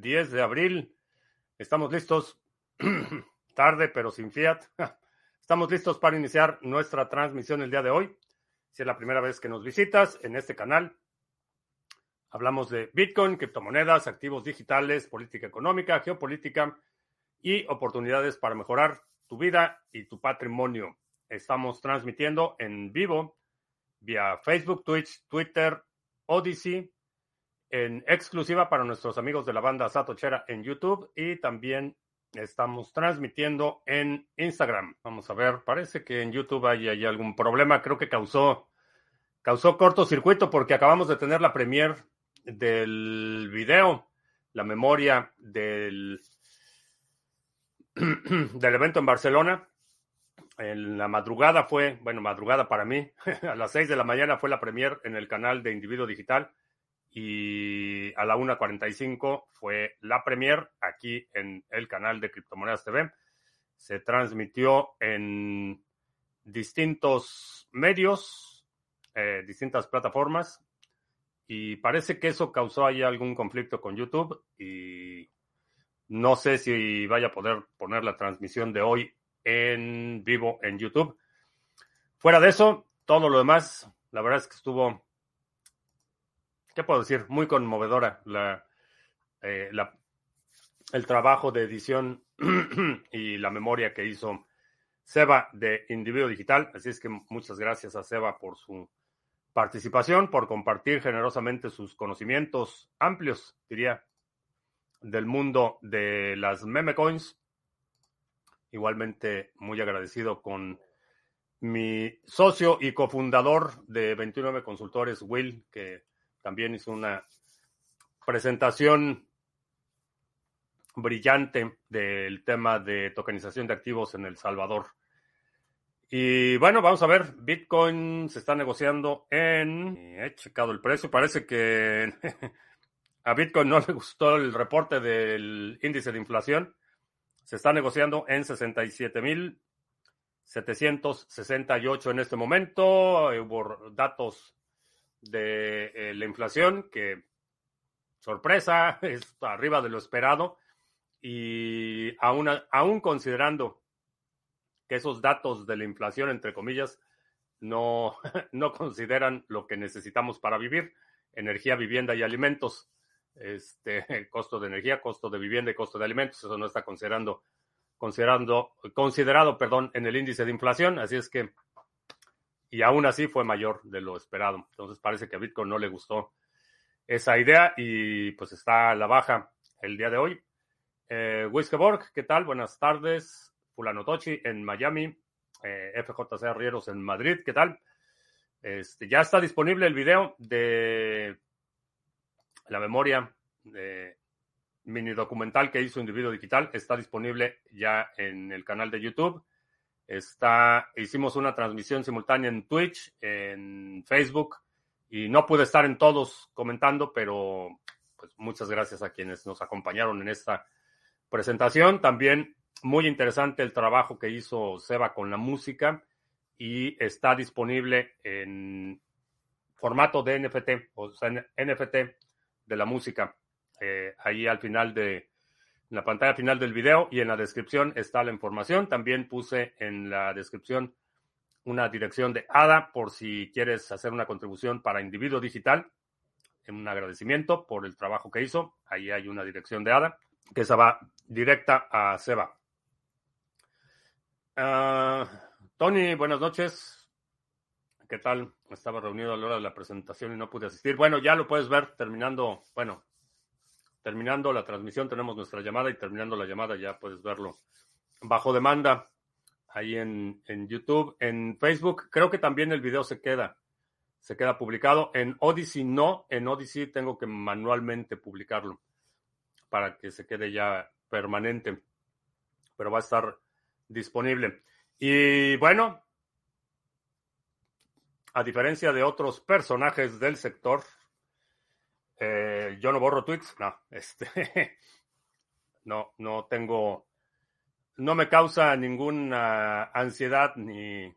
10 de abril. Estamos listos. Tarde, pero sin fiat. Estamos listos para iniciar nuestra transmisión el día de hoy. Si es la primera vez que nos visitas en este canal, hablamos de Bitcoin, criptomonedas, activos digitales, política económica, geopolítica y oportunidades para mejorar tu vida y tu patrimonio. Estamos transmitiendo en vivo vía Facebook, Twitch, Twitter, Odyssey, en exclusiva para nuestros amigos de la banda Satochera en YouTube, y también estamos transmitiendo en Instagram. Vamos a ver, parece que en YouTube hay algún problema. Creo que causó cortocircuito porque acabamos de tener la premiere del video, la memoria del evento en Barcelona. En la madrugada madrugada para mí, a las 6 de la mañana fue la premiere en el canal de Individuo Digital, y a la 1:45 fue la premiere aquí en el canal de Criptomonedas TV. Se transmitió en distintos medios, distintas plataformas, y parece que eso causó ahí algún conflicto con YouTube, y no sé si vaya a poder poner la transmisión de hoy en vivo en YouTube. Fuera de eso, todo lo demás, la verdad es que estuvo, ¿qué puedo decir? Muy conmovedora el trabajo de edición y la memoria que hizo Seba de Individuo Digital. Así es que muchas gracias a Seba por su participación, por compartir generosamente sus conocimientos amplios, diría, del mundo de las meme coins. Igualmente muy agradecido con mi socio y cofundador de 29 Consultores, Will, que también hizo una presentación brillante del tema de tokenización de activos en El Salvador. Y bueno, vamos a ver, Bitcoin se está negociando he checado el precio, parece que a Bitcoin no le gustó el reporte del índice de inflación. Se está negociando en 67,768 en este momento. Hubo datos de la inflación que, sorpresa, es arriba de lo esperado. Y aún considerando que esos datos de la inflación, entre comillas, no consideran lo que necesitamos para vivir: energía, vivienda y alimentos. Costo de energía, costo de vivienda y costo de alimentos, eso no está considerado, en el índice de inflación. Así es que, y aún así fue mayor de lo esperado. Entonces parece que a Bitcoin no le gustó esa idea y pues está a la baja el día de hoy. Wiskeborg, ¿qué tal? Buenas tardes. Fulano Tochi en Miami, FJC Arrieros en Madrid, ¿qué tal? Ya está disponible el video de la memoria de mini documental que hizo Individuo Digital. Está disponible ya en el canal de YouTube. Hicimos una transmisión simultánea en Twitch, en Facebook, y no pude estar en todos comentando, pero pues muchas gracias a quienes nos acompañaron en esta presentación. También muy interesante el trabajo que hizo Seba con la música, y está disponible en formato de NFT, o sea, NFT de la música. Ahí al final en la pantalla final del video y en la descripción está la información. También puse en la descripción una dirección de ADA por si quieres hacer una contribución para Individuo Digital, en un agradecimiento por el trabajo que hizo. Ahí hay una dirección de ADA, que esa va directa a Seba. Tony, buenas noches. ¿Qué tal? Estaba reunido a la hora de la presentación y no pude asistir. Bueno, ya lo puedes ver terminando la transmisión. Tenemos nuestra llamada, y terminando la llamada ya puedes verlo bajo demanda ahí en YouTube. En Facebook creo que también el video se queda publicado. En Odyssey no. En Odyssey tengo que manualmente publicarlo para que se quede ya permanente, pero va a estar disponible. Y bueno, a diferencia de otros personajes del sector, yo no borro tweets. No tengo, no me causa ninguna ansiedad ni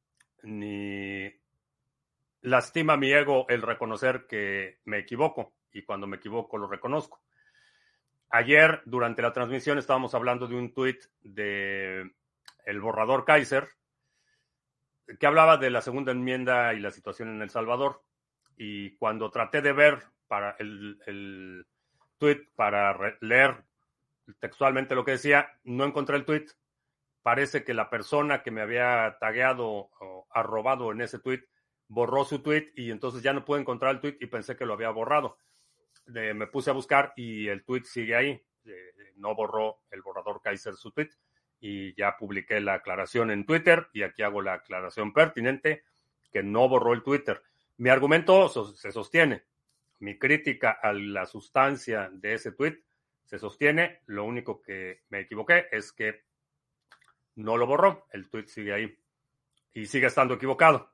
lastima mi ego el reconocer que me equivoco. y cuando me equivoco lo reconozco. Ayer, durante la transmisión, estábamos hablando de un tuit de el borrador Kaiser, que hablaba de la segunda enmienda y la situación en El Salvador. Y cuando traté de ver para el tuit para leer textualmente lo que decía, no encontré el tuit. Parece que la persona que me había tagueado o arrobado en ese tuit borró su tuit y entonces ya no pude encontrar el tuit y pensé que lo había borrado. Me puse a buscar y el tuit sigue ahí. No borró el borrador Kaiser su tuit y ya publiqué la aclaración en Twitter y aquí hago la aclaración pertinente que no borró el Twitter. Mi argumento se sostiene. Mi crítica a la sustancia de ese tuit se sostiene. Lo único que me equivoqué es que no lo borró. El tuit sigue ahí y sigue estando equivocado.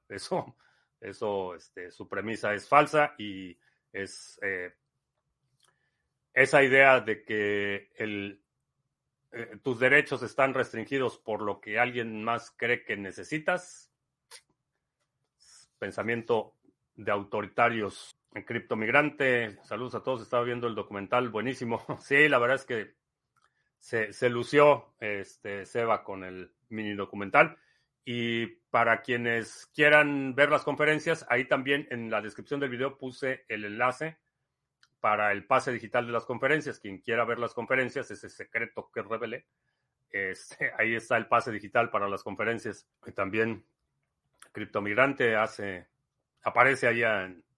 Su premisa es falsa y es esa idea de que tus derechos están restringidos por lo que alguien más cree que necesitas. Pensamiento de autoritarios. En Criptomigrante, saludos a todos, estaba viendo el documental, buenísimo. Sí, la verdad es que se lució Seba con el mini documental. Y para quienes quieran ver las conferencias, ahí también en la descripción del video puse el enlace para el pase digital de las conferencias. Quien quiera ver las conferencias, ese secreto que revelé, ahí está el pase digital para las conferencias. Y también Criptomigrante aparece ahí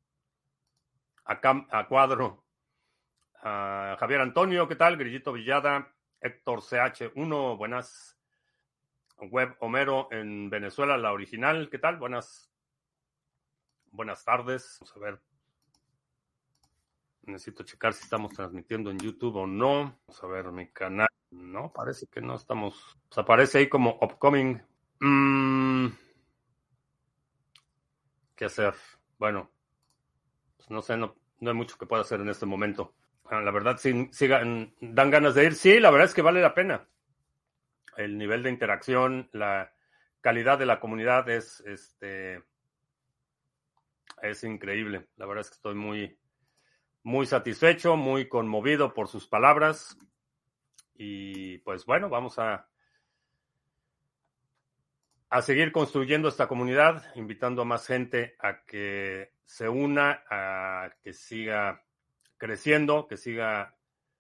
a cuadro. Javier Antonio, ¿qué tal? Grillito Villada, Héctor CH1, buenas. Web Homero en Venezuela, la original, ¿qué tal? Buenas tardes. Vamos a ver. Necesito checar si estamos transmitiendo en YouTube o no. Vamos a ver mi canal. No, parece que no estamos. Pues aparece ahí como upcoming. ¿Qué hacer? Bueno, pues no sé, no hay mucho que pueda hacer en este momento. La verdad, sí, dan ganas de ir. Sí, la verdad es que vale la pena. El nivel de interacción, la calidad de la comunidad es increíble. La verdad es que estoy muy, muy satisfecho, muy conmovido por sus palabras. Y pues bueno, vamos a seguir construyendo esta comunidad, invitando a más gente a que se una, a que siga creciendo, que siga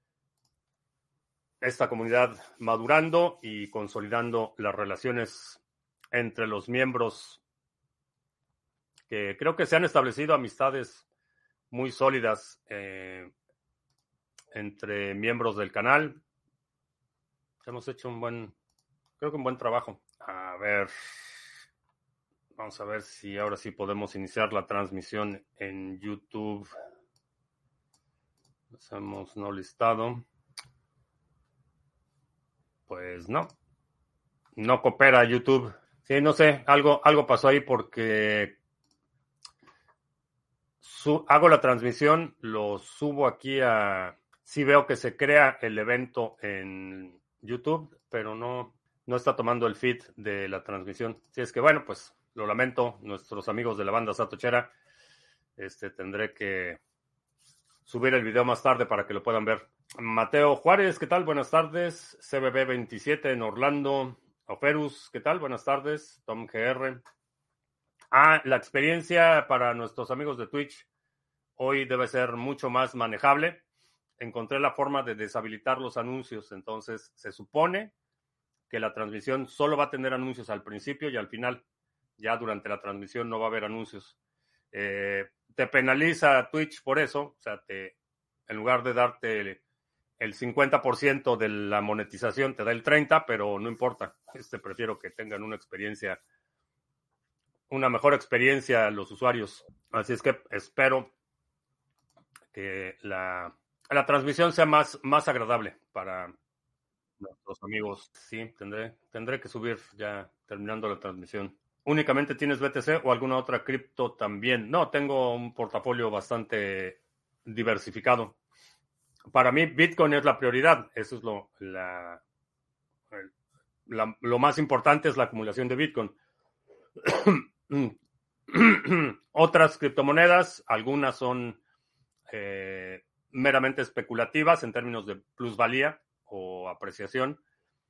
esta comunidad madurando y consolidando las relaciones entre los miembros, que creo que se han establecido amistades muy sólidas entre miembros del canal. Hemos hecho un buen trabajo. A ver, vamos a ver si ahora sí podemos iniciar la transmisión en YouTube. Hacemos no listado. Pues no coopera YouTube. Sí, no sé, algo pasó ahí porque hago la transmisión, lo subo aquí sí veo que se crea el evento en YouTube, pero no está tomando el feed de la transmisión. Si es que bueno, pues lo lamento, nuestros amigos de la banda Satochera, tendré que subir el video más tarde para que lo puedan ver. Mateo Juárez, ¿qué tal? Buenas tardes. CBB27 en Orlando. Oferus, ¿qué tal? Buenas tardes. Tom GR. La experiencia para nuestros amigos de Twitch hoy debe ser mucho más manejable. Encontré la forma de deshabilitar los anuncios, entonces se supone que la transmisión solo va a tener anuncios al principio y al final. Ya durante la transmisión no va a haber anuncios. Te penaliza Twitch por eso, o sea, en lugar de darte el 50% de la monetización, te da el 30%, pero no importa. Prefiero que tengan una mejor experiencia los usuarios. Así es que espero que la transmisión sea más agradable para nuestros amigos. Sí, tendré que subir ya terminando la transmisión. ¿Únicamente tienes BTC o alguna otra cripto también? No, tengo un portafolio bastante diversificado. Para mí, Bitcoin es la prioridad. Eso es lo más importante, es la acumulación de Bitcoin. Otras criptomonedas, algunas son meramente especulativas en términos de plusvalía o apreciación.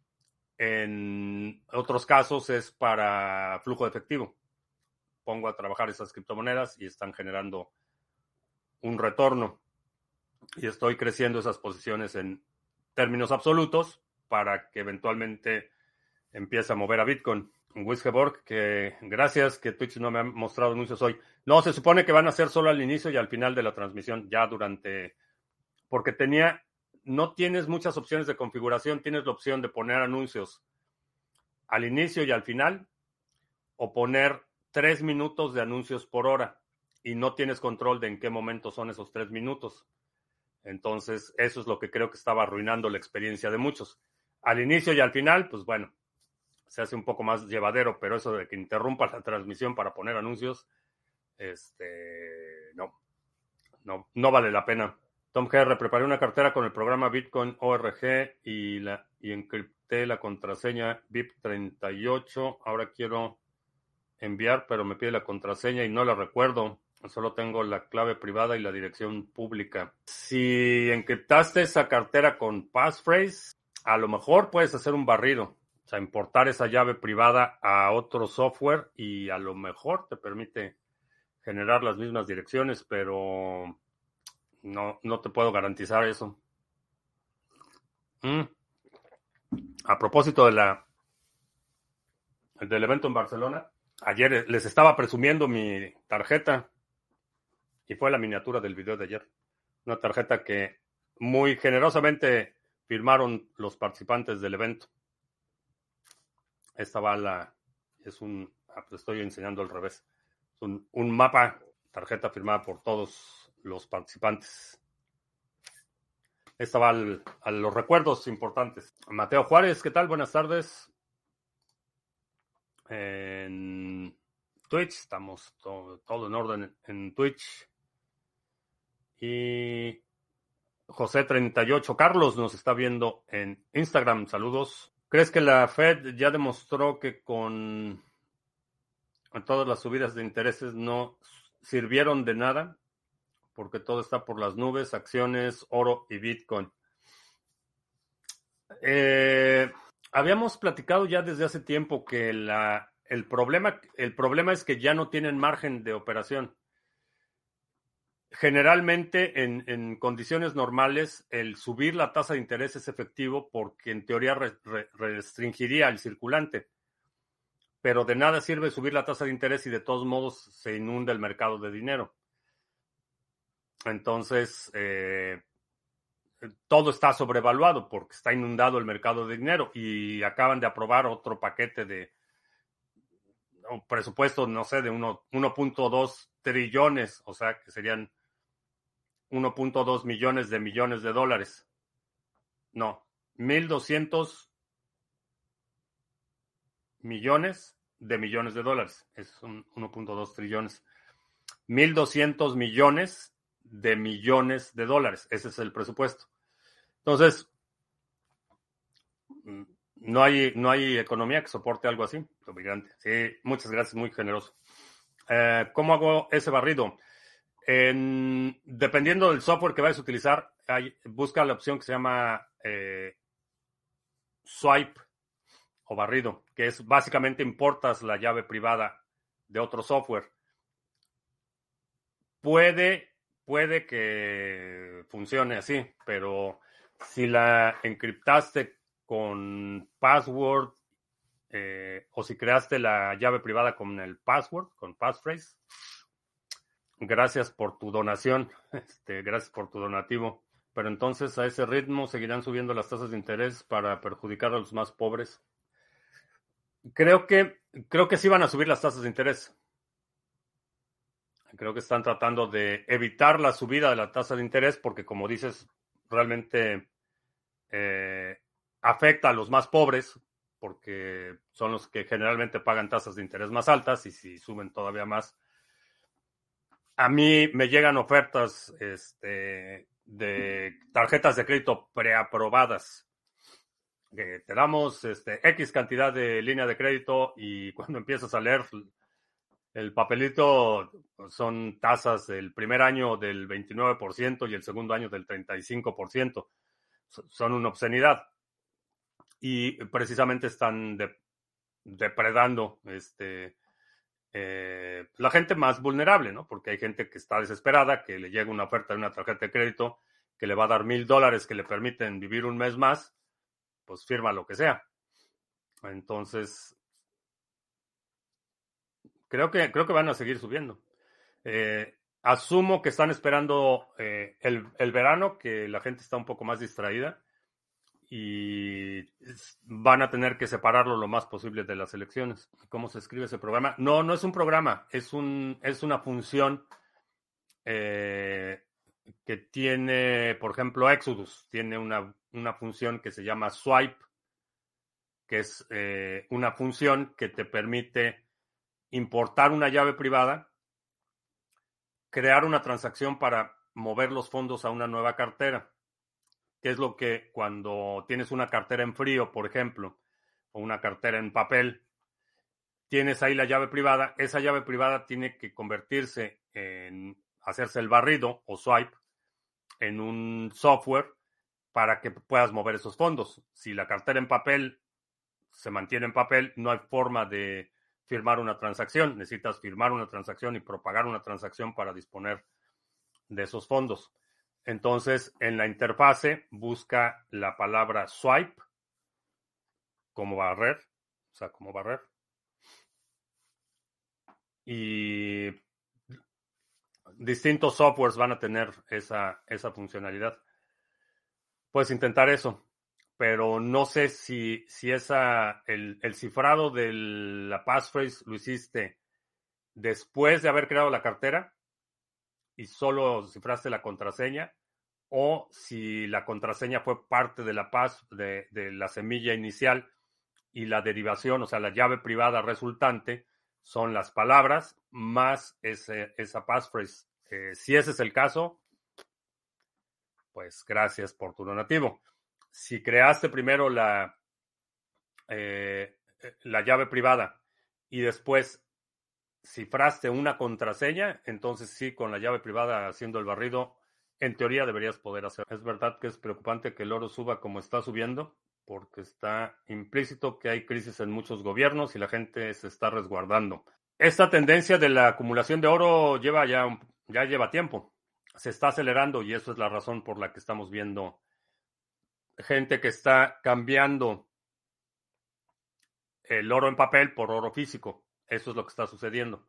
En otros casos es para flujo de efectivo. Pongo a trabajar esas criptomonedas y están generando un retorno. Y estoy creciendo esas posiciones en términos absolutos para que eventualmente empiece a mover a Bitcoin. Wisgeborg, que gracias que Twitch no me ha mostrado anuncios hoy. No, se supone que van a ser solo al inicio y al final de la transmisión, ya durante... Porque no tienes muchas opciones de configuración, tienes la opción de poner anuncios al inicio y al final, o poner 3 minutos de anuncios por hora, y no tienes control de en qué momento son esos 3 minutos. Entonces, eso es lo que creo que estaba arruinando la experiencia de muchos. Al inicio y al final, pues bueno, se hace un poco más llevadero, pero eso de que interrumpas la transmisión para poner anuncios, no vale la pena. Tom GR, preparé una cartera con el programa Bitcoin ORG y encripté la contraseña BIP38. Ahora quiero enviar, pero me pide la contraseña y no la recuerdo. Solo tengo la clave privada y la dirección pública. Si encriptaste esa cartera con passphrase, a lo mejor puedes hacer un barrido. O sea, importar esa llave privada a otro software y a lo mejor te permite generar las mismas direcciones, pero no te puedo garantizar eso. A propósito del evento en Barcelona, ayer les estaba presumiendo mi tarjeta y fue la miniatura del video de ayer. Una tarjeta que muy generosamente firmaron los participantes del evento. Esta bala es pues estoy enseñando al revés. Es un mapa, tarjeta firmada por todos los participantes. Esta va a los recuerdos importantes. Mateo Juárez, ¿qué tal? Buenas tardes. En Twitch, estamos todo en orden en Twitch. Y José38, Carlos nos está viendo en Instagram. Saludos. ¿Crees que la Fed ya demostró que con todas las subidas de intereses no sirvieron de nada? Porque todo está por las nubes, acciones, oro y Bitcoin. Habíamos platicado ya desde hace tiempo que el problema es que ya no tienen margen de operación. Generalmente, en condiciones normales, el subir la tasa de interés es efectivo porque en teoría restringiría el circulante. Pero de nada sirve subir la tasa de interés y de todos modos se inunda el mercado de dinero. Entonces, todo está sobrevaluado porque está inundado el mercado de dinero y acaban de aprobar otro paquete de presupuesto, no sé, de 1.2 trillones, o sea, que serían 1.2 millones de dólares. No, 1.200 millones de dólares. Es 1.2 trillones. 1.200 millones de dólares. Ese es el presupuesto. Entonces, no hay economía que soporte algo así. Migrante. Sí, muchas gracias, muy generoso. ¿Cómo hago ese barrido? Dependiendo del software que vayas a utilizar, busca la opción que se llama swipe o barrido, que es básicamente importas la llave privada de otro software. Puede que funcione así, pero si la encriptaste con password o si creaste la llave privada con el password, con passphrase, gracias por tu donación, gracias por tu donativo. Pero entonces a ese ritmo seguirán subiendo las tasas de interés para perjudicar a los más pobres. Creo que sí van a subir las tasas de interés. Creo que están tratando de evitar la subida de la tasa de interés porque, como dices, realmente afecta a los más pobres porque son los que generalmente pagan tasas de interés más altas y si suben todavía más. A mí me llegan ofertas de tarjetas de crédito preaprobadas. Que te damos X cantidad de línea de crédito y cuando empiezas a leer El papelito son tasas del primer año del 29% y el segundo año del 35%. Son una obscenidad. Y precisamente están depredando la gente más vulnerable, ¿no? Porque hay gente que está desesperada, que le llega una oferta de una tarjeta de crédito que le va a dar $1,000 que le permiten vivir un mes más, pues firma lo que sea. Entonces, creo que van a seguir subiendo. Asumo que están esperando el verano, que la gente está un poco más distraída y van a tener que separarlo lo más posible de las elecciones. ¿Cómo se escribe ese programa? No, no es un programa, es una función que tiene, por ejemplo, Exodus, tiene una función que se llama swipe, que es una función que te permite importar una llave privada, crear una transacción para mover los fondos a una nueva cartera, que es lo que cuando tienes una cartera en frío, por ejemplo, o una cartera en papel, tienes ahí la llave privada, esa llave privada tiene que convertirse en hacerse el barrido o swipe en un software para que puedas mover esos fondos. Si la cartera en papel se mantiene en papel, no hay forma de firmar una transacción. Necesitas firmar una transacción y propagar una transacción para disponer de esos fondos. Entonces, en la interfase busca la palabra swipe, como barrer, o sea, como barrer. Y distintos softwares van a tener esa funcionalidad. Puedes intentar eso, pero no sé si el cifrado de la passphrase lo hiciste después de haber creado la cartera y solo cifraste la contraseña, o si la contraseña fue parte de de la semilla inicial y la derivación, o sea, la llave privada resultante, son las palabras más esa passphrase. Si ese es el caso, pues gracias por tu donativo. Si creaste primero la llave privada y después cifraste una contraseña, entonces sí, con la llave privada haciendo el barrido, en teoría deberías poder hacer. Es verdad que es preocupante que el oro suba como está subiendo, porque está implícito que hay crisis en muchos gobiernos y la gente se está resguardando. Esta tendencia de la acumulación de oro ya lleva tiempo. Se está acelerando y eso es la razón por la que estamos viendo gente que está cambiando el oro en papel por oro físico. Eso es lo que está sucediendo.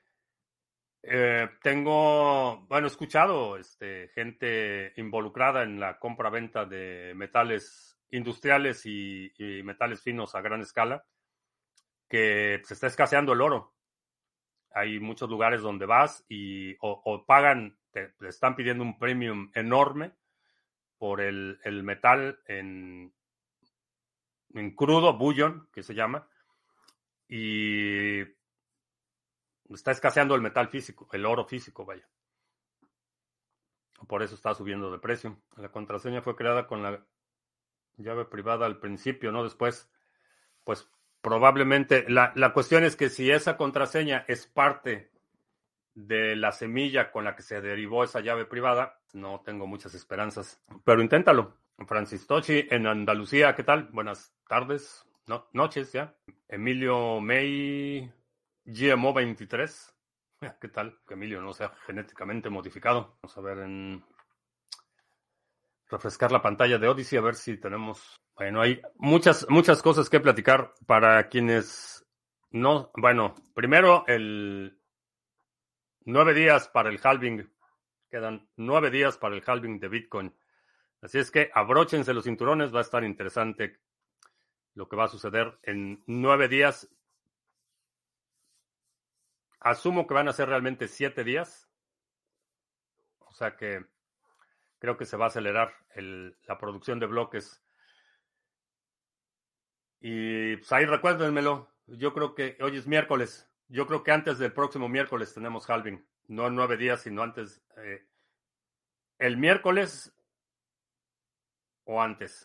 He escuchado gente involucrada en la compra-venta de metales industriales y metales finos a gran escala, que se está escaseando el oro. Hay muchos lugares donde vas y o pagan, te están pidiendo un premium enorme por el metal en crudo, bullion, que se llama, y está escaseando el metal físico, el oro físico, vaya. Por eso está subiendo de precio. La contraseña fue creada con la llave privada al principio, no después. Pues probablemente la cuestión es que si esa contraseña es parte de la semilla con la que se derivó esa llave privada, no tengo muchas esperanzas. Pero inténtalo. Francis Tochi en Andalucía, ¿qué tal? Buenas tardes, noches ya. Emilio May, GMO 23. ¿Qué tal? Que Emilio no sea genéticamente modificado. Vamos a ver refrescar la pantalla de Odyssey a ver si tenemos. Bueno, hay muchas cosas que platicar para quienes no. Bueno, primero 9 días para el halving. Quedan 9 días para el halving de Bitcoin. Así es que abróchense los cinturones, va a estar interesante lo que va a suceder en 9 días. Asumo que van a ser realmente 7 días. O sea que creo que se va a acelerar la producción de bloques. Y pues ahí recuérdenmelo. Yo creo que hoy es miércoles. Yo creo que antes del próximo miércoles tenemos halving. No en 9 días, sino antes. El miércoles o antes.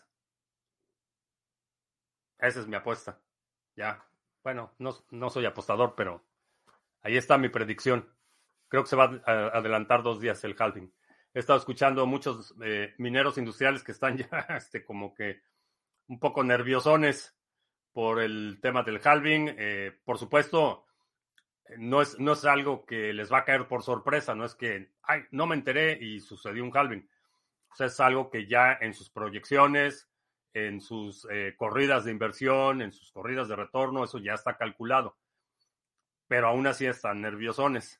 Esa es mi apuesta. Ya. Bueno, no soy apostador, pero Ahí está mi predicción. Creo que se va a adelantar 2 días el halving. He estado escuchando muchos mineros industriales que están ya como que un poco nerviosones por el tema del halving. Por supuesto, no es algo que les va a caer por sorpresa, no es que, ay, no me enteré y sucedió un halving. O sea, es algo que ya en sus proyecciones, en sus corridas de inversión, en sus corridas de retorno, eso ya está calculado. Pero aún así están nerviosones.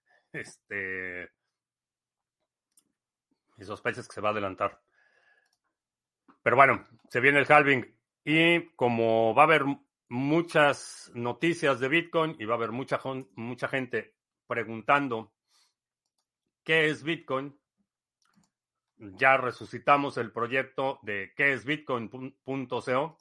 Mi sospecha es que se va a adelantar. Pero bueno, se viene el halving y como va a haber muchas noticias de Bitcoin y va a haber mucha gente preguntando qué es Bitcoin, ya resucitamos el proyecto de qué es Bitcoin.co.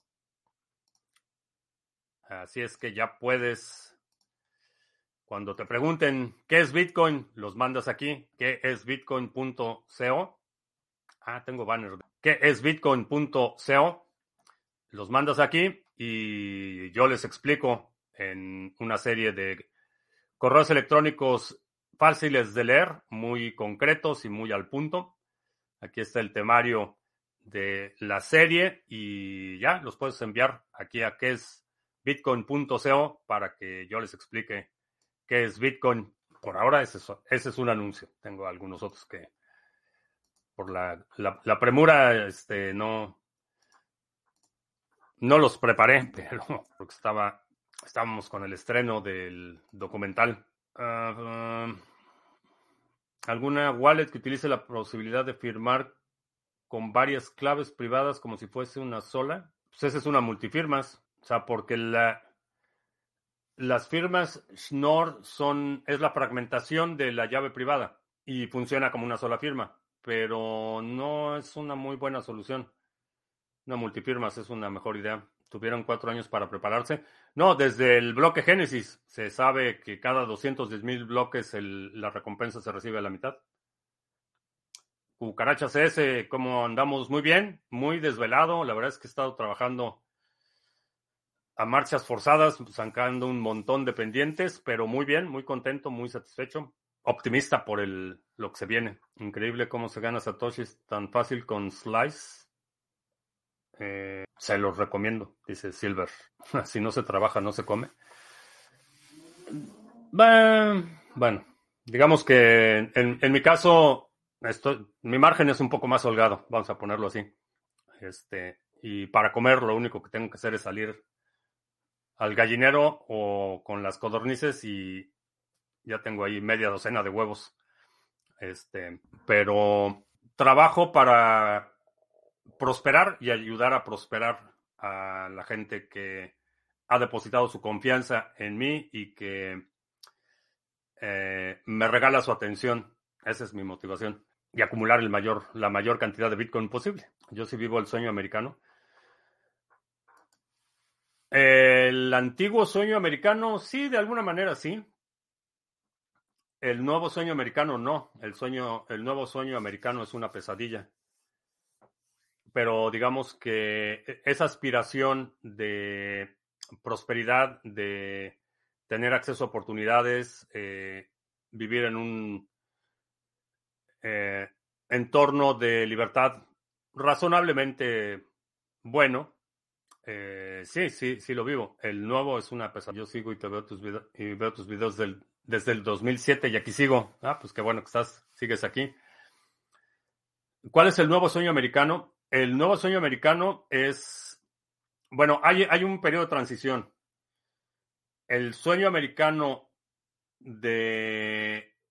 Así es que ya puedes, cuando te pregunten qué es Bitcoin, los mandas aquí, qué es Bitcoin.co. Tengo banner. ¿Qué es Bitcoin.co? Los mandas aquí y yo les explico en una serie de correos electrónicos fáciles de leer, muy concretos y muy al punto. Aquí está el temario de la serie y ya los puedes enviar aquí a qué es Bitcoin.co para que yo les explique qué es Bitcoin. Por ahora ese es un anuncio. Tengo algunos otros que por la premura no los preparé, pero porque estábamos con el estreno del documental. ¿Alguna wallet que utilice la posibilidad de firmar con varias claves privadas como si fuese una sola? Pues esa es una multifirmas. O sea, porque las firmas Schnorr es la fragmentación de la llave privada y funciona como una sola firma, pero no es una muy buena solución. Una multifirmas es una mejor idea. Tuvieron 4 años para prepararse. No, desde el bloque Génesis se sabe que cada 210,000 bloques la recompensa se recibe a la mitad. Cucaracha CS, ¿cómo andamos? Muy bien, muy desvelado. La verdad es que he estado trabajando a marchas forzadas, sacando un montón de pendientes, pero muy bien, muy contento, muy satisfecho. Optimista por lo que se viene. Increíble cómo se gana Satoshi tan fácil con Slice. Se los recomiendo, dice Silver. Si no se trabaja, no se come. Bueno, digamos que en mi caso, mi margen es un poco más holgado, vamos a ponerlo así. Y para comer lo único que tengo que hacer es salir al gallinero o con las codornices y ya tengo ahí media docena de huevos. Pero trabajo para prosperar y ayudar a prosperar a la gente que ha depositado su confianza en mí y que me regala su atención. Esa es mi motivación. Y acumular la mayor cantidad de Bitcoin posible. Yo sí vivo el sueño americano. El antiguo sueño americano, sí, de alguna manera sí. El nuevo sueño americano no. El nuevo sueño americano es una pesadilla. Pero digamos que esa aspiración de prosperidad, de tener acceso a oportunidades, vivir en un entorno de libertad razonablemente bueno, sí lo vivo. El nuevo es una pesadilla. Yo sigo y veo tus videos desde el 2007 y aquí sigo. Pues qué bueno que sigues aquí. ¿Cuál es el nuevo sueño americano? El nuevo sueño americano es, bueno, hay un periodo de transición. El sueño americano de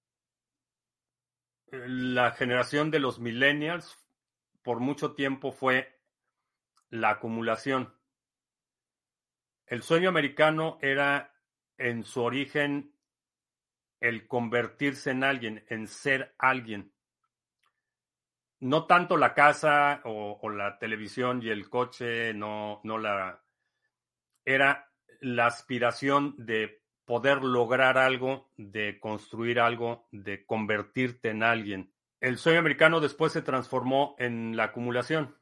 la generación de los millennials por mucho tiempo fue la acumulación. El sueño americano era en su origen el convertirse en alguien, en ser alguien. No tanto la casa o la televisión y el coche, era la aspiración de poder lograr algo, de construir algo, de convertirte en alguien. El sueño americano después se transformó en la acumulación.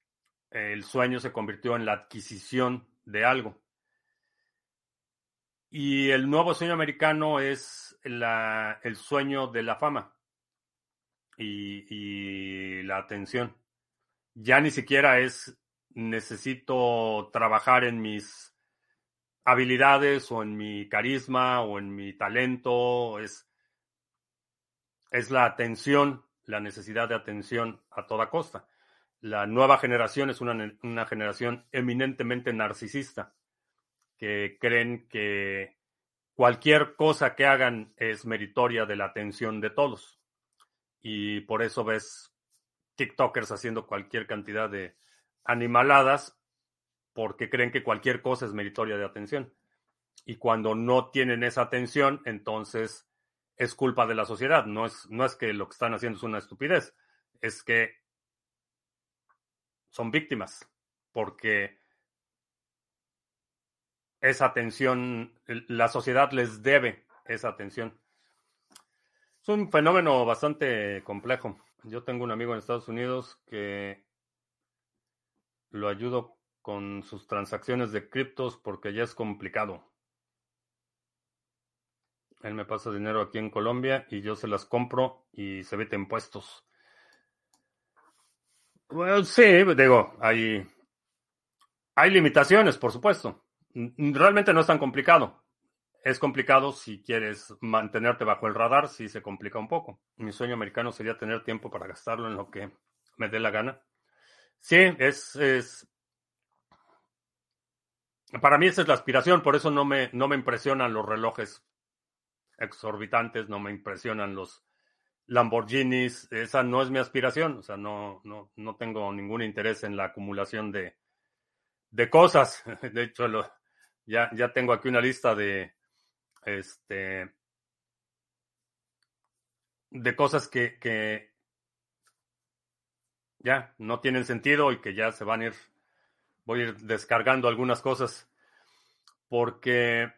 El sueño se convirtió en la adquisición de algo. Y el nuevo sueño americano es el sueño de la fama y la atención. Ya ni siquiera es necesito trabajar en mis habilidades o en mi carisma o en mi talento, es la atención, la necesidad de atención a toda costa. La nueva generación es una generación eminentemente narcisista, que creen que cualquier cosa que hagan es meritoria de la atención de todos. Y por eso ves TikTokers haciendo cualquier cantidad de animaladas porque creen que cualquier cosa es meritoria de atención. Y cuando no tienen esa atención, entonces es culpa de la sociedad. No es que lo que están haciendo es una estupidez, es que son víctimas, porque esa atención, la sociedad les debe esa atención. Es un fenómeno bastante complejo. Yo tengo un amigo en Estados Unidos que lo ayudo con sus transacciones de criptos porque ya es complicado. Él me pasa dinero aquí en Colombia y yo se las compro y se evita impuestos. Bueno, sí, digo, hay limitaciones, por supuesto. Realmente no es tan complicado. Es complicado si quieres mantenerte bajo el radar, sí se complica un poco. Mi sueño americano sería tener tiempo para gastarlo en lo que me dé la gana. Sí, para mí esa es la aspiración, por eso no me impresionan los relojes exorbitantes, no me impresionan los Lamborghinis, esa no es mi aspiración, o sea, no tengo ningún interés en la acumulación de cosas. De hecho, ya tengo aquí una lista este, de cosas que ya no tienen sentido y que ya se van a ir, voy a ir descargando algunas cosas, porque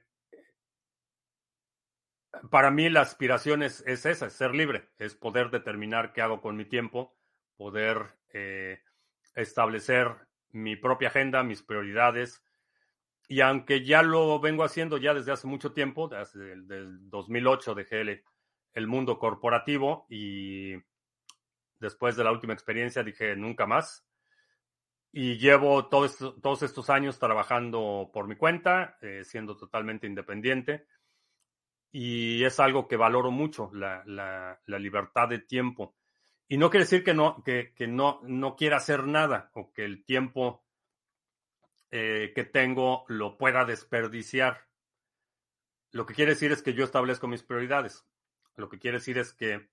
para mí la aspiración es esa, es ser libre, es poder determinar qué hago con mi tiempo, poder establecer mi propia agenda, mis prioridades. Y aunque ya lo vengo haciendo ya desde hace mucho tiempo, desde el 2008 dejé el mundo corporativo y después de la última experiencia dije nunca más. Y llevo todos estos años trabajando por mi cuenta, siendo totalmente independiente. Y es algo que valoro mucho, la libertad de tiempo. Y no quiere decir que no quiera hacer nada o que el tiempo que tengo lo pueda desperdiciar. Lo que quiere decir es que yo establezco mis prioridades. Lo que quiere decir es que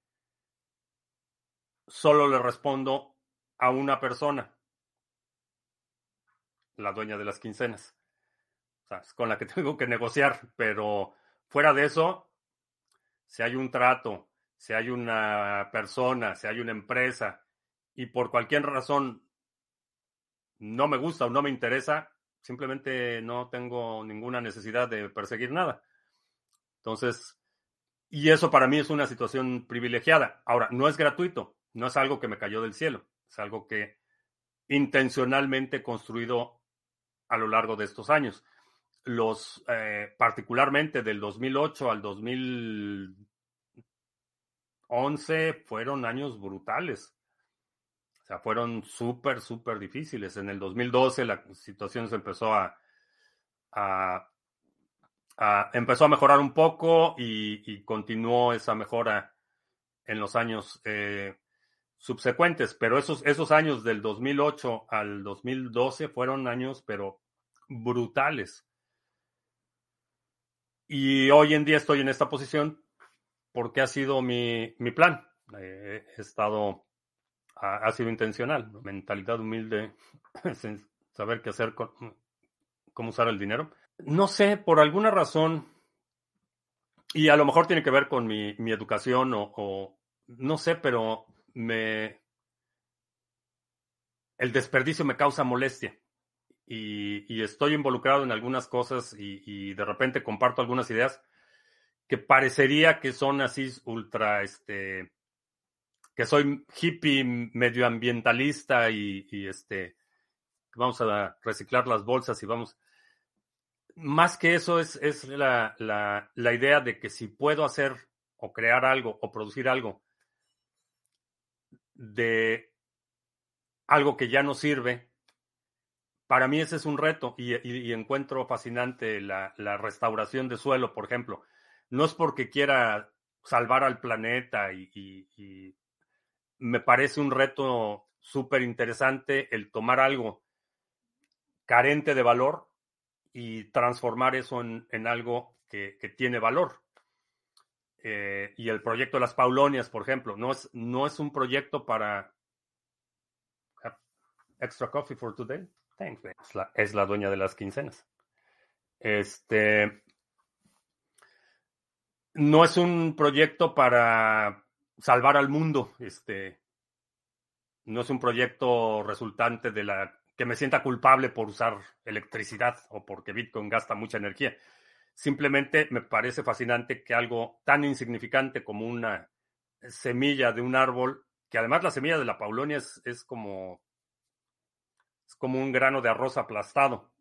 solo le respondo a una persona, la dueña de las quincenas. O sea, es con la que tengo que negociar, pero fuera de eso, si hay un trato, si hay una persona, si hay una empresa y por cualquier razón no me gusta o no me interesa, simplemente no tengo ninguna necesidad de perseguir nada. Entonces, y eso para mí es una situación privilegiada. Ahora, no es gratuito, no es algo que me cayó del cielo, es algo que intencionalmente he construido a lo largo de estos años. Particularmente del 2008 al 2011 fueron años brutales. O sea, fueron súper, súper difíciles. En el 2012 la situación se a- empezó a mejorar un poco y continuó esa mejora en los años subsecuentes, pero esos años del 2008 al 2012 fueron años, pero brutales. Y hoy en día estoy en esta posición porque ha sido mi plan. Ha sido intencional, ¿no? Mentalidad humilde, saber qué hacer, cómo usar el dinero. No sé, por alguna razón, y a lo mejor tiene que ver con mi educación o no sé, pero el desperdicio me causa molestia y estoy involucrado en algunas cosas y de repente comparto algunas ideas que parecería que son así ultra, que soy hippie medioambientalista y vamos a reciclar las bolsas y vamos. más que eso es la idea de que si puedo hacer o crear algo o producir algo de algo que ya no sirve, para mí ese es un reto y encuentro fascinante la restauración de suelo, por ejemplo. No es porque quiera salvar al planeta y me parece un reto súper interesante el tomar algo carente de valor y transformar eso en algo que tiene valor. Y el proyecto de las Paulonias, por ejemplo, no es un proyecto para extra coffee for today. Thanks, man. Es la dueña de las quincenas. No es un proyecto para salvar al mundo. No es un proyecto resultante de que me sienta culpable por usar electricidad o porque Bitcoin gasta mucha energía. Simplemente me parece fascinante que algo tan insignificante como una semilla de un árbol, que además la semilla de la Paulonia es como un grano de arroz aplastado,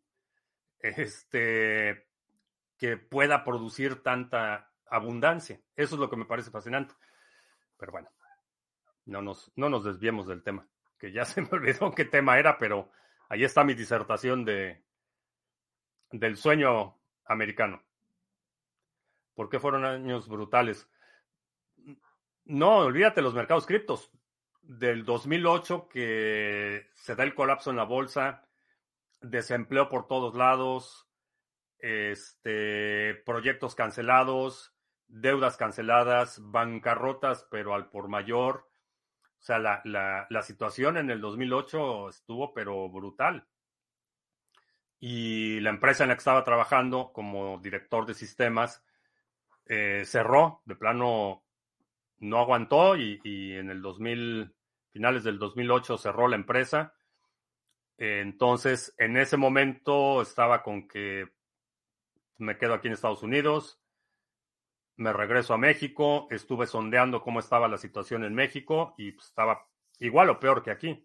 que pueda producir tanta abundancia. Eso es lo que me parece fascinante. Pero bueno, no nos desviemos del tema, que ya se me olvidó qué tema era, pero ahí está mi disertación del sueño americano. ¿Por qué fueron años brutales? No, olvídate los mercados criptos. Del 2008 que se da el colapso en la bolsa, desempleo por todos lados, proyectos cancelados, deudas canceladas, bancarrotas, pero al por mayor. O sea, la situación en el 2008 estuvo, pero brutal. Y la empresa en la que estaba trabajando como director de sistemas cerró, de plano no aguantó y en el finales del 2008 cerró la empresa. Entonces, en ese momento estaba con que me quedo aquí en Estados Unidos, me regreso a México, estuve sondeando cómo estaba la situación en México y pues, estaba igual o peor que aquí,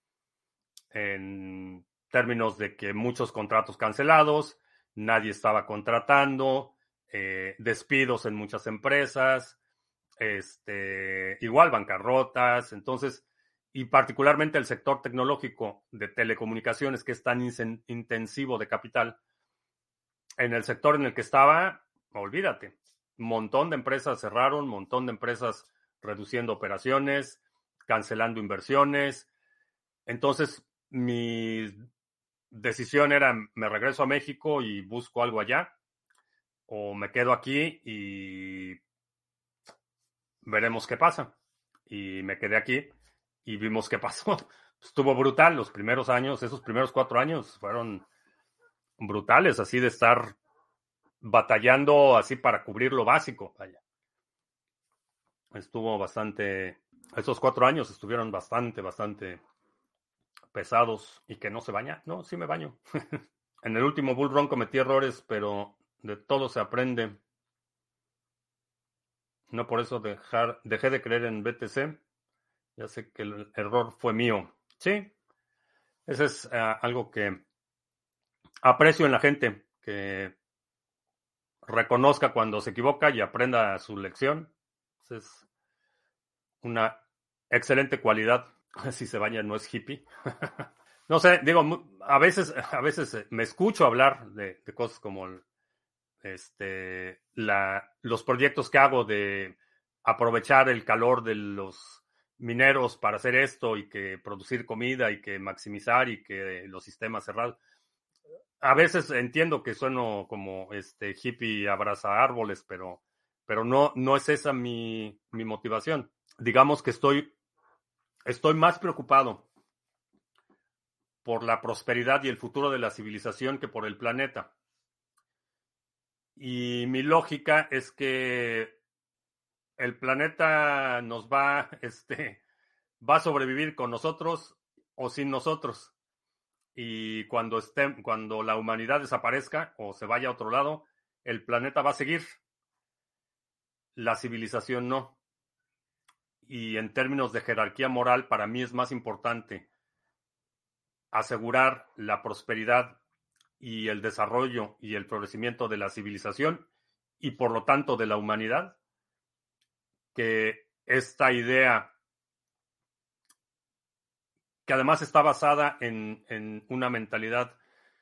en términos de que muchos contratos cancelados, nadie estaba contratando, despidos en muchas empresas, igual bancarrotas, entonces, y particularmente el sector tecnológico de telecomunicaciones que es tan intensivo de capital, en el sector en el que estaba, olvídate, un montón de empresas cerraron, un montón de empresas reduciendo operaciones, cancelando inversiones. Entonces, mi decisión era, me regreso a México y busco algo allá, o me quedo aquí y veremos qué pasa. Y me quedé aquí y vimos qué pasó. Estuvo brutal los primeros años, esos primeros 4 años fueron brutales, así de estar batallando así para cubrir lo básico. Vaya. Estuvo bastante, esos 4 años estuvieron bastante pesados. ¿Y que no se baña? No, sí me baño. En el último bull run cometí errores, pero de todo se aprende. No por eso dejé de creer en BTC. Ya sé que el error fue mío. Sí, ese es algo que aprecio en la gente, que reconozca cuando se equivoca y aprenda su lección. Esa es una excelente cualidad. Si se baña no es hippie. No sé, digo, a veces me escucho hablar de cosas como los proyectos que hago de aprovechar el calor de los mineros para hacer esto y que producir comida y que maximizar y que los sistemas cerrados. A veces entiendo que sueno como hippie abraza árboles, pero no es esa mi motivación. Digamos que estoy más preocupado por la prosperidad y el futuro de la civilización que por el planeta. Y mi lógica es que el planeta va a sobrevivir con nosotros o sin nosotros. Y cuando la humanidad desaparezca o se vaya a otro lado, el planeta va a seguir, la civilización no. Y en términos de jerarquía moral, para mí es más importante asegurar la prosperidad y el desarrollo y el florecimiento de la civilización y por lo tanto de la humanidad, que esta idea, que además está basada en una mentalidad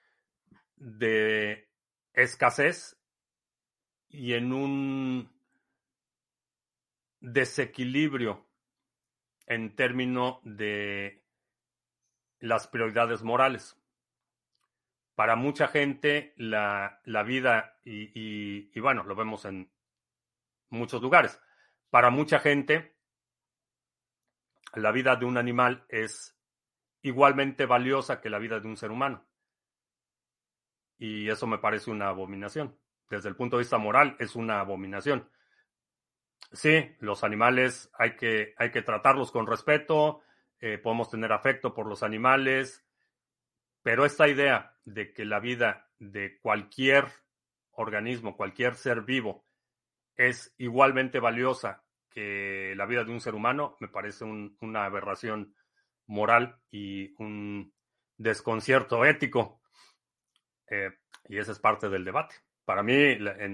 de escasez y en un desequilibrio en términos de las prioridades morales. Para mucha gente la vida, y bueno, lo vemos en muchos lugares, para mucha gente la vida de un animal es igualmente valiosa que la vida de un ser humano. Y eso me parece una abominación. Desde el punto de vista moral, es una abominación. Sí, los animales hay que tratarlos con respeto, podemos tener afecto por los animales, pero esta idea de que la vida de cualquier organismo, cualquier ser vivo, es igualmente valiosa que la vida de un ser humano, me parece una aberración moral y un desconcierto ético. Y esa es parte del debate. Para mí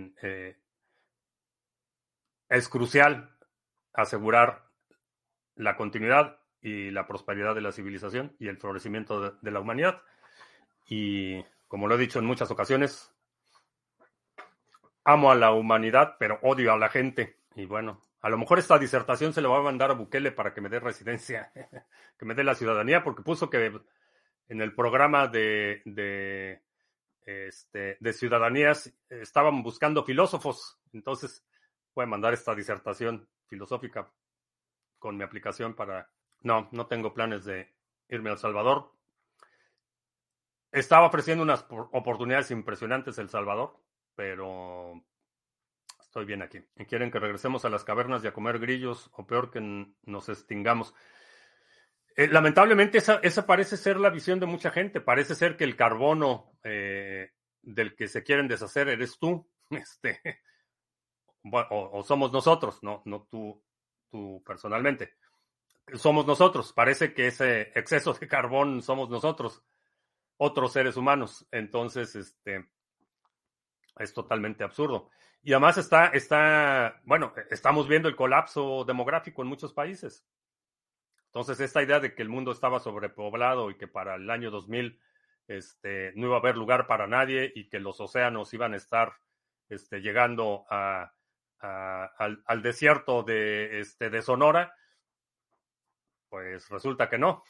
es crucial asegurar la continuidad y la prosperidad de la civilización y el florecimiento de la humanidad. Y como lo he dicho en muchas ocasiones, amo a la humanidad, pero odio a la gente. Y bueno, a lo mejor esta disertación se le va a mandar a Bukele para que me dé residencia, que me dé la ciudadanía, porque puso que en el programa de ciudadanías estaban buscando filósofos. Entonces voy a mandar esta disertación filosófica con mi aplicación para... No tengo planes de irme a El Salvador. Estaba ofreciendo unas oportunidades impresionantes El Salvador, pero estoy bien aquí. Y quieren que regresemos a las cavernas y a comer grillos, o peor que nos extingamos. Lamentablemente esa parece ser la visión de mucha gente. Parece ser que el carbono del que se quieren deshacer eres tú, o somos nosotros, no tú personalmente. Somos nosotros. Parece que ese exceso de carbón somos nosotros, otros seres humanos. Entonces, es totalmente absurdo. Y además bueno, estamos viendo el colapso demográfico en muchos países. Entonces, esta idea de que el mundo estaba sobrepoblado y que para el año 2000 no iba a haber lugar para nadie y que los océanos iban a estar llegando al desierto de Sonora, pues resulta que no.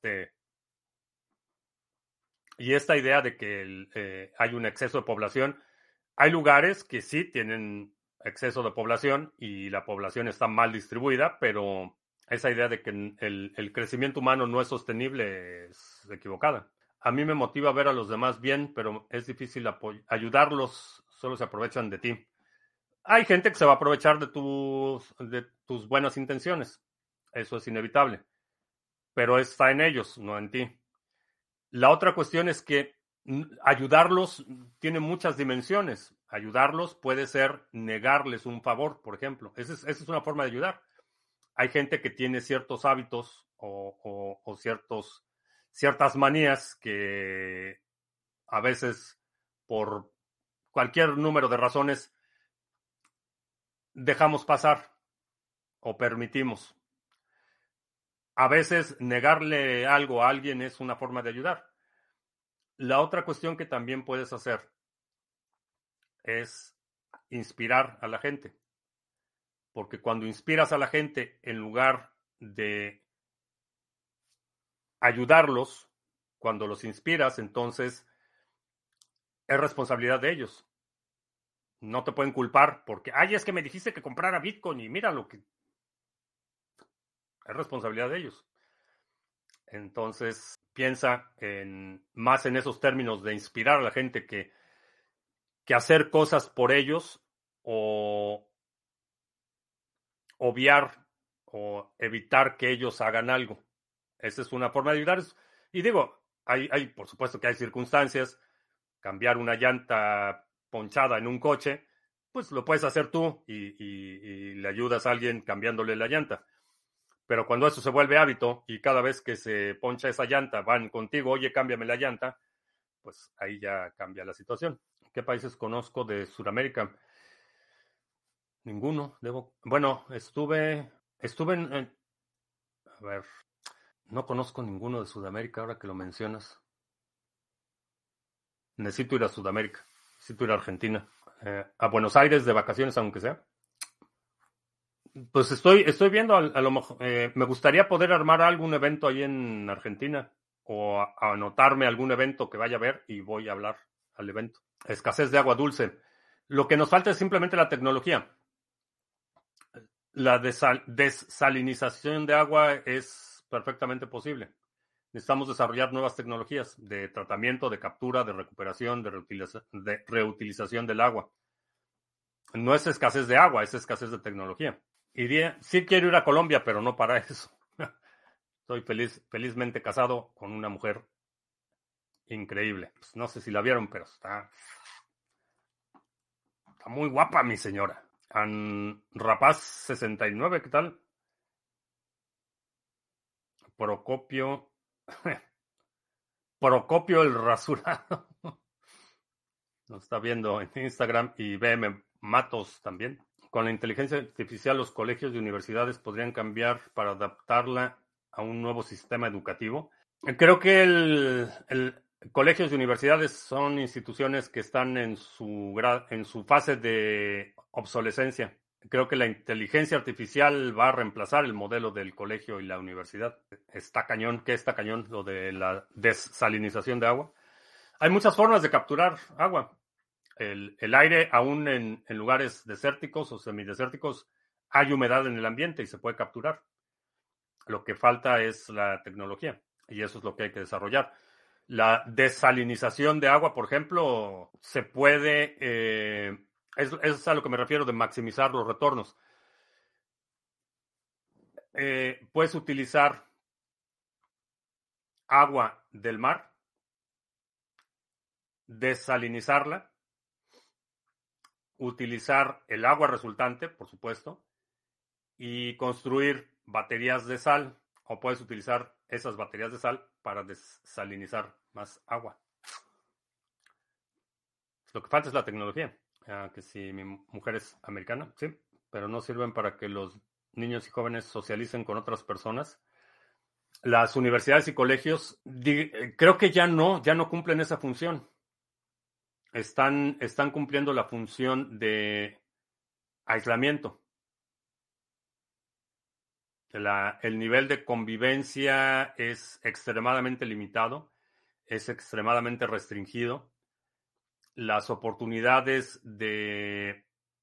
Y esta idea de que hay un exceso de población, hay lugares que sí tienen exceso de población y la población está mal distribuida, pero esa idea de que el crecimiento humano no es sostenible es equivocada. A mí me motiva ver a los demás bien, pero es difícil ayudarlos, solo se aprovechan de ti. Hay gente que se va a aprovechar de tus buenas intenciones, eso es inevitable, pero está en ellos, no en ti. La otra cuestión es que ayudarlos tiene muchas dimensiones. Ayudarlos puede ser negarles un favor, por ejemplo. Esa es una forma de ayudar. Hay gente que tiene ciertos hábitos o ciertas manías que a veces, por cualquier número de razones, dejamos pasar o permitimos. A veces negarle algo a alguien es una forma de ayudar. La otra cuestión que también puedes hacer es inspirar a la gente. Porque cuando inspiras a la gente, en lugar de ayudarlos, cuando los inspiras, entonces es responsabilidad de ellos. No te pueden culpar porque, es que me dijiste que comprara Bitcoin y mira lo que... Es responsabilidad de ellos. Entonces, piensa más en esos términos de inspirar a la gente que hacer cosas por ellos o obviar o evitar que ellos hagan algo. Esa es una forma de ayudar. Y digo, por supuesto que hay circunstancias. Cambiar una llanta ponchada en un coche, pues lo puedes hacer tú y le ayudas a alguien cambiándole la llanta. Pero cuando eso se vuelve hábito y cada vez que se poncha esa llanta van contigo, oye, cámbiame la llanta, pues ahí ya cambia la situación. ¿Qué países conozco de Sudamérica? Ninguno. Bueno, estuve a ver, no conozco ninguno de Sudamérica ahora que lo mencionas. Necesito ir a Sudamérica. Necesito ir a Argentina. A Buenos Aires de vacaciones, aunque sea. Pues estoy viendo, a lo mejor, me gustaría poder armar algún evento ahí en Argentina o anotarme algún evento que vaya a ver y voy a hablar al evento. Escasez de agua dulce. Lo que nos falta es simplemente la tecnología. La desalinización de agua es perfectamente posible. Necesitamos desarrollar nuevas tecnologías de tratamiento, de captura, de recuperación, de reutilización del agua. No es escasez de agua, es escasez de tecnología. Sí quiero ir a Colombia, pero no para eso. Estoy felizmente casado con una mujer increíble. Pues no sé si la vieron, pero está muy guapa mi señora. Rapaz 69, ¿qué tal? Procopio. Procopio el rasurado. Nos está viendo en Instagram y BM Matos también. Con la inteligencia artificial, los colegios y universidades podrían cambiar para adaptarla a un nuevo sistema educativo. Creo que el colegios y universidades son instituciones que están en su fase de obsolescencia. Creo que la inteligencia artificial va a reemplazar el modelo del colegio y la universidad. Está cañón, ¿qué está cañón? Lo de la desalinización de agua. Hay muchas formas de capturar agua. El aire, aún en lugares desérticos o semidesérticos, hay humedad en el ambiente y se puede capturar. Lo que falta es la tecnología y eso es lo que hay que desarrollar. La desalinización de agua, por ejemplo, se puede, es a lo que me refiero de maximizar los retornos. Puedes utilizar agua del mar, desalinizarla, utilizar el agua resultante, por supuesto, y construir baterías de sal, o puedes utilizar esas baterías de sal para desalinizar más agua. Lo que falta es la tecnología. Que si mi mujer es americana, sí, pero no sirven para que los niños y jóvenes socialicen con otras personas. Las universidades y colegios, creo que ya no cumplen esa función. Están cumpliendo la función de aislamiento. El nivel de convivencia es extremadamente limitado, es extremadamente restringido. Las oportunidades de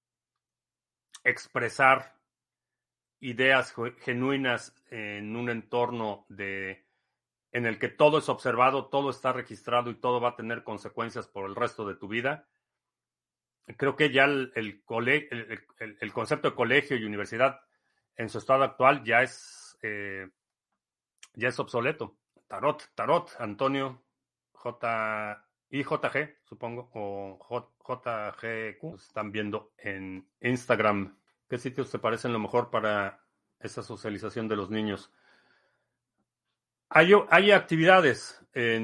expresar ideas genuinas en un entorno en el que todo es observado, todo está registrado y todo va a tener consecuencias por el resto de tu vida. Creo que ya el concepto de colegio y universidad en su estado actual ya es obsoleto. Tarot, Antonio IJG, supongo, o JGQ, están viendo en Instagram. ¿Qué sitios te parecen lo mejor para esa socialización de los niños? Hay actividades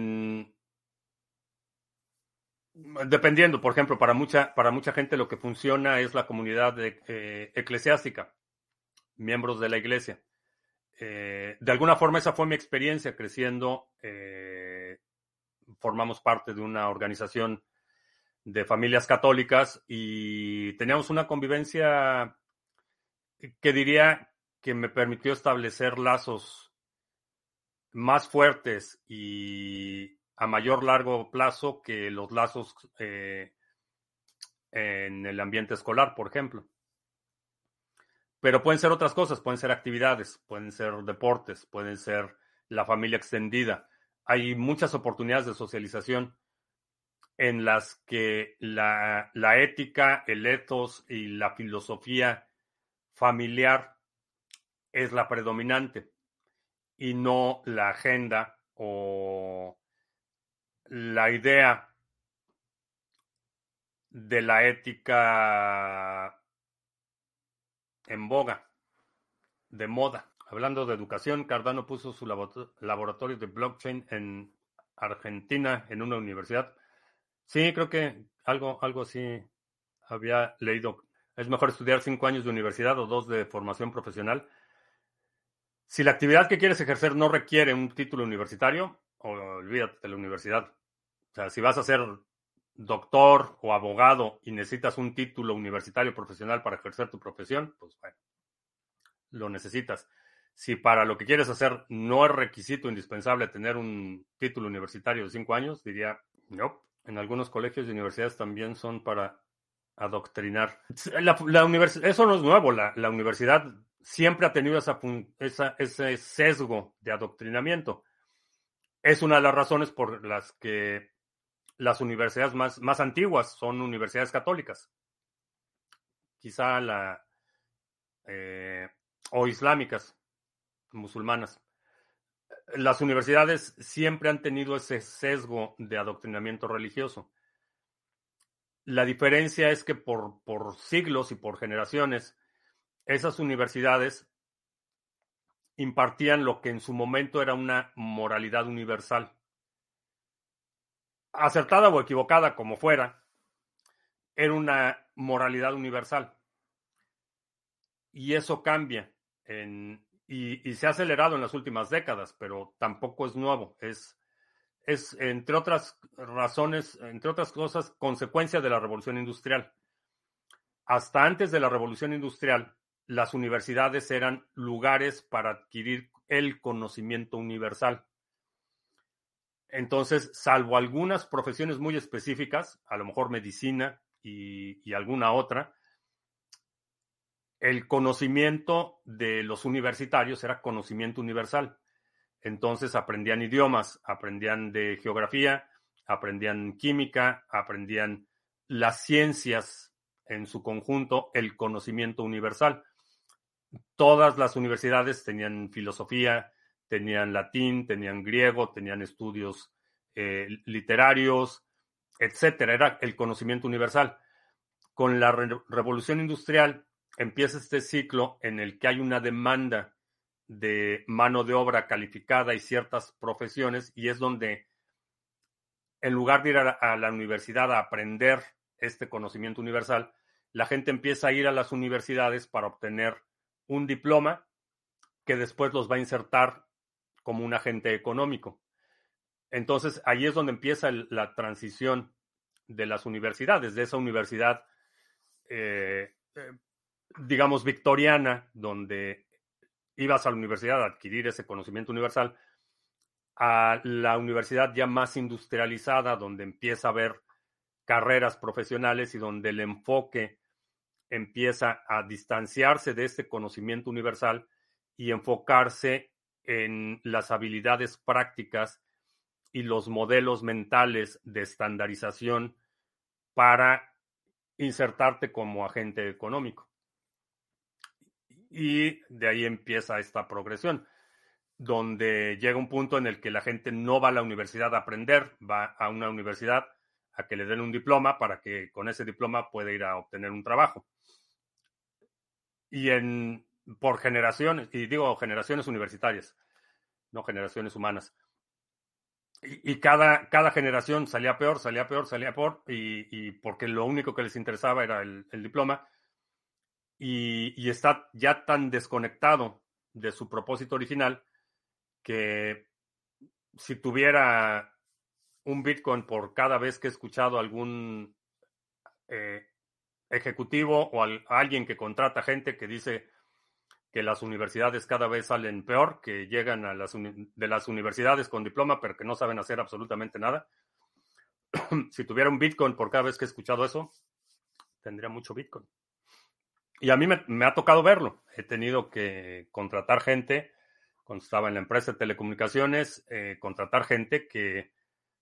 dependiendo, por ejemplo, para mucha gente lo que funciona es la comunidad eclesiástica, miembros de la iglesia. De alguna forma esa fue mi experiencia creciendo. Formamos parte de una organización de familias católicas y teníamos una convivencia que diría que me permitió establecer lazos más fuertes y a mayor largo plazo que los lazos en el ambiente escolar, por ejemplo. Pero pueden ser otras cosas, pueden ser actividades, pueden ser deportes, pueden ser la familia extendida. Hay muchas oportunidades de socialización en las que la ética, el ethos y la filosofía familiar es la predominante y no la agenda o la idea de la ética en boga, de moda. Hablando de educación, Cardano puso su laboratorio de blockchain en Argentina en una universidad. Sí, creo que algo así había leído. Es mejor estudiar 5 años de universidad o 2 de formación profesional. Si la actividad que quieres ejercer no requiere un título universitario, olvídate de la universidad. O sea, si vas a ser doctor o abogado y necesitas un título universitario profesional para ejercer tu profesión, pues bueno, lo necesitas. Si para lo que quieres hacer no es requisito indispensable tener un título universitario de 5 años, diría, no. En algunos colegios y universidades también son para adoctrinar. Eso no es nuevo. La universidad siempre ha tenido ese sesgo de adoctrinamiento. Es una de las razones por las que las universidades más antiguas son universidades católicas. Quizá o islámicas, musulmanas. Las universidades siempre han tenido ese sesgo de adoctrinamiento religioso. La diferencia es que por siglos y por generaciones, esas universidades impartían lo que en su momento era una moralidad universal. Acertada o equivocada, como fuera, era una moralidad universal. Y eso cambia y se ha acelerado en las últimas décadas, pero tampoco es nuevo. Es, entre otras razones, entre otras cosas, consecuencia de la revolución industrial. Hasta antes de la revolución industrial, las universidades eran lugares para adquirir el conocimiento universal. Entonces, salvo algunas profesiones muy específicas, a lo mejor medicina y alguna otra, el conocimiento de los universitarios era conocimiento universal. Entonces aprendían idiomas, aprendían de geografía, aprendían química, aprendían las ciencias en su conjunto, el conocimiento universal. Todas las universidades tenían filosofía, tenían latín, tenían griego, tenían estudios literarios, etcétera. Era el conocimiento universal. Con la revolución industrial empieza este ciclo en el que hay una demanda de mano de obra calificada y ciertas profesiones, y es donde, en lugar de ir a la universidad a aprender este conocimiento universal, la gente empieza a ir a las universidades para obtener un diploma que después los va a insertar como un agente económico. Entonces, ahí es donde empieza la transición de las universidades, de esa universidad, digamos, victoriana, donde ibas a la universidad a adquirir ese conocimiento universal, a la universidad ya más industrializada, donde empieza a haber carreras profesionales y donde el enfoque empieza a distanciarse de este conocimiento universal y enfocarse en las habilidades prácticas y los modelos mentales de estandarización para insertarte como agente económico. Y de ahí empieza esta progresión, donde llega un punto en el que la gente no va a la universidad a aprender, va a una universidad a que le den un diploma para que con ese diploma pueda ir a obtener un trabajo. Y por generaciones, y digo generaciones universitarias, no generaciones humanas. Y cada generación salía peor, y porque lo único que les interesaba era el diploma. Y está ya tan desconectado de su propósito original que si tuviera un Bitcoin por cada vez que he escuchado a algún ejecutivo o a alguien que contrata gente que dice que las universidades cada vez salen peor, que llegan de las universidades con diploma, pero que no saben hacer absolutamente nada. Si tuviera un Bitcoin por cada vez que he escuchado eso, tendría mucho Bitcoin. Y a mí me ha tocado verlo. He tenido que contratar gente, cuando estaba en la empresa de telecomunicaciones, contratar gente que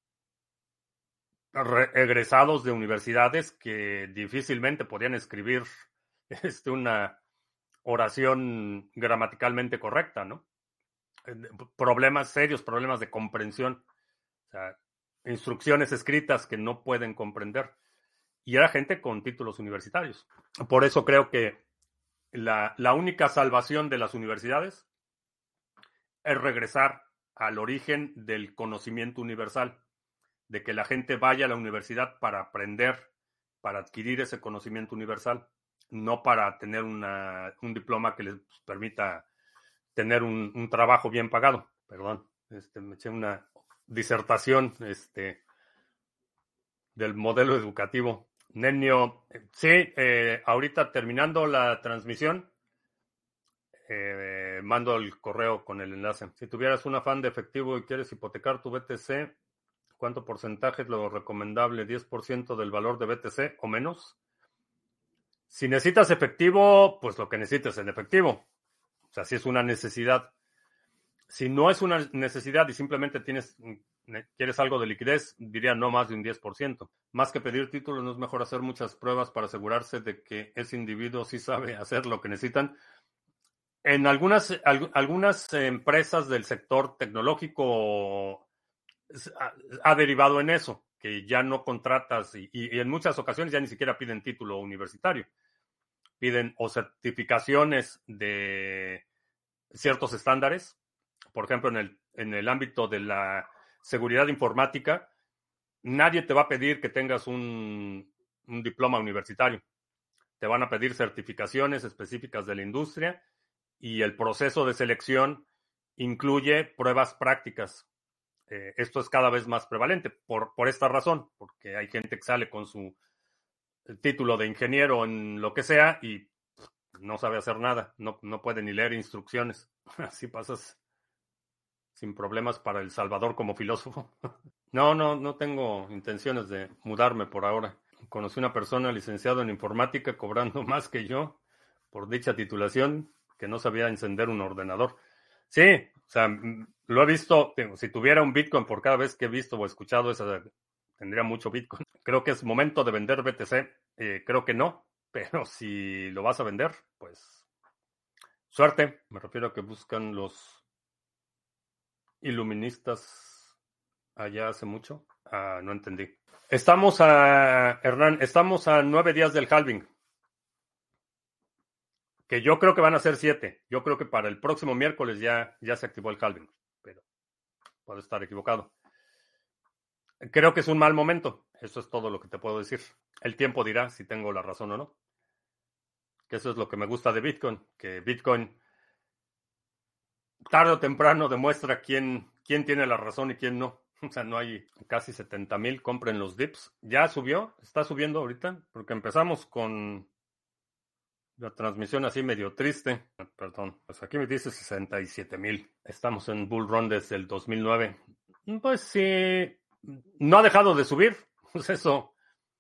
egresados de universidades que difícilmente podían escribir una oración gramaticalmente correcta, ¿no? Problemas serios, problemas de comprensión, o sea, instrucciones escritas que no pueden comprender. Y era gente con títulos universitarios. Por eso creo que la única salvación de las universidades es regresar al origen del conocimiento universal, de que la gente vaya a la universidad para aprender, para adquirir ese conocimiento universal, no para tener un diploma que les permita tener un trabajo bien pagado. Perdón, me eché una disertación del modelo educativo. Nenio, sí, ahorita terminando la transmisión, mando el correo con el enlace. Si tuvieras un afán de efectivo y quieres hipotecar tu BTC, ¿cuánto porcentaje es lo recomendable? ¿10% del valor de BTC o menos? Si necesitas efectivo, pues lo que necesites en efectivo. O sea, si es una necesidad. Si no es una necesidad y simplemente quieres algo de liquidez, diría no más de un 10%. Más que pedir títulos, ¿no es mejor hacer muchas pruebas para asegurarse de que ese individuo sí sabe hacer lo que necesitan? En algunas empresas del sector tecnológico ha derivado en eso, que ya no contratas y en muchas ocasiones ya ni siquiera piden título universitario. Piden o certificaciones de ciertos estándares. Por ejemplo, en el ámbito de la seguridad informática, nadie te va a pedir que tengas un diploma universitario. Te van a pedir certificaciones específicas de la industria y el proceso de selección incluye pruebas prácticas. Esto es cada vez más prevalente por esta razón, porque hay gente que sale con su título de ingeniero en lo que sea y no sabe hacer nada, no puede ni leer instrucciones. Así pasas sin problemas para El Salvador como filósofo. No tengo intenciones de mudarme por ahora. Conocí una persona licenciada en informática cobrando más que yo por dicha titulación, que no sabía encender un ordenador. Sí, o sea, lo he visto. Si tuviera un Bitcoin por cada vez que he visto o escuchado eso, tendría mucho Bitcoin. Creo que es momento de vender BTC. Creo que no, pero si lo vas a vender, pues suerte. Me refiero a que buscan los iluministas allá hace mucho. No entendí. Hernán, estamos a 9 días del halving. Que yo creo que van a ser 7. Yo creo que para el próximo miércoles ya se activó el halving. Pero puedo estar equivocado. Creo que es un mal momento. Eso es todo lo que te puedo decir. El tiempo dirá si tengo la razón o no. Que eso es lo que me gusta de Bitcoin. Que Bitcoin tarde o temprano demuestra quién tiene la razón y quién no. O sea, no hay casi 70,000. Compren los dips. Ya subió. Está subiendo ahorita. Porque empezamos con la transmisión así medio triste. Perdón. Pues aquí me dice 67,000. Estamos en Bull Run desde el 2009. Pues sí. No ha dejado de subir. Pues eso.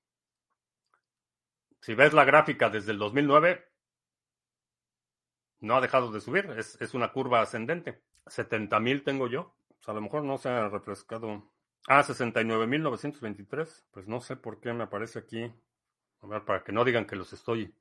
Si ves la gráfica desde el 2009, no ha dejado de subir. Es una curva ascendente. 70,000 tengo yo. Pues a lo mejor no se ha refrescado. 69,923. Pues no sé por qué me aparece aquí. A ver, para que no digan que los estoy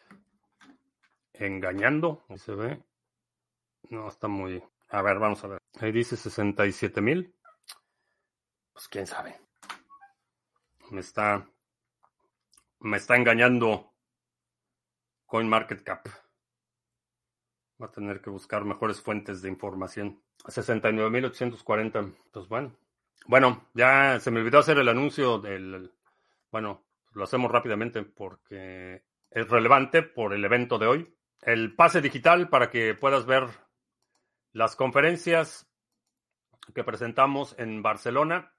engañando. Ahí se ve. No, está muy... A ver, vamos a ver. Ahí dice 67,000. Pues quién sabe. Me está engañando CoinMarketCap. Va a tener que buscar mejores fuentes de información. 69,840. Pues bueno. Bueno, ya se me olvidó hacer el anuncio del... Bueno, lo hacemos rápidamente porque es relevante por el evento de hoy. El pase digital para que puedas ver las conferencias que presentamos en Barcelona.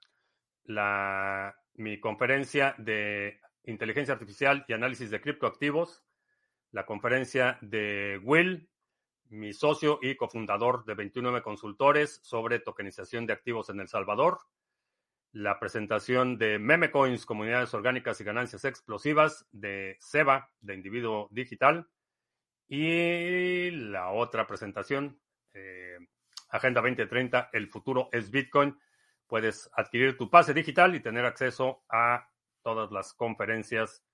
Mi conferencia de inteligencia artificial y análisis de criptoactivos. La conferencia de Will, mi socio y cofundador de 29 Consultores sobre tokenización de activos en El Salvador. La presentación de Memecoins, comunidades orgánicas y ganancias explosivas de SEBA, de Individuo Digital. Y la otra presentación, Agenda 2030, el futuro es Bitcoin. Puedes adquirir tu pase digital y tener acceso a todas las conferencias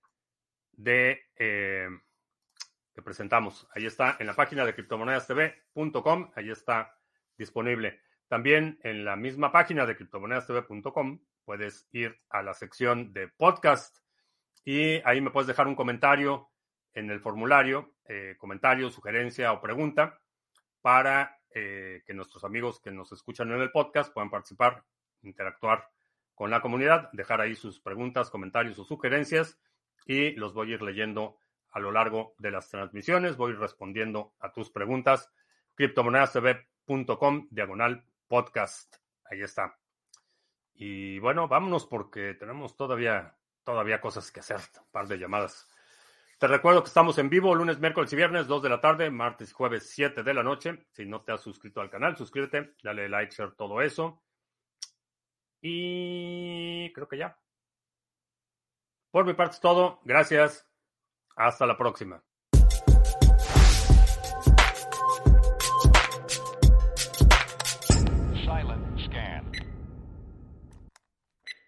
que presentamos. Ahí está en la página de criptomonedastv.com. Ahí está disponible. También en la misma página de criptomonedastv.com puedes ir a la sección de podcast y ahí me puedes dejar un comentario en el formulario, comentario, sugerencia o pregunta para que nuestros amigos que nos escuchan en el podcast puedan participar, interactuar con la comunidad, dejar ahí sus preguntas, comentarios o sugerencias y los voy a ir leyendo a lo largo de las transmisiones. Voy a ir respondiendo a tus preguntas. criptomonedastv.com/podcast. Ahí está. Y bueno, vámonos porque tenemos todavía cosas que hacer. Un par de llamadas. Te recuerdo que estamos en vivo lunes, miércoles y viernes, 2 de la tarde, martes y jueves, 7 de la noche. Si no te has suscrito al canal, suscríbete, dale like, share, todo eso. Y creo que ya. Por mi parte es todo. Gracias. Hasta la próxima.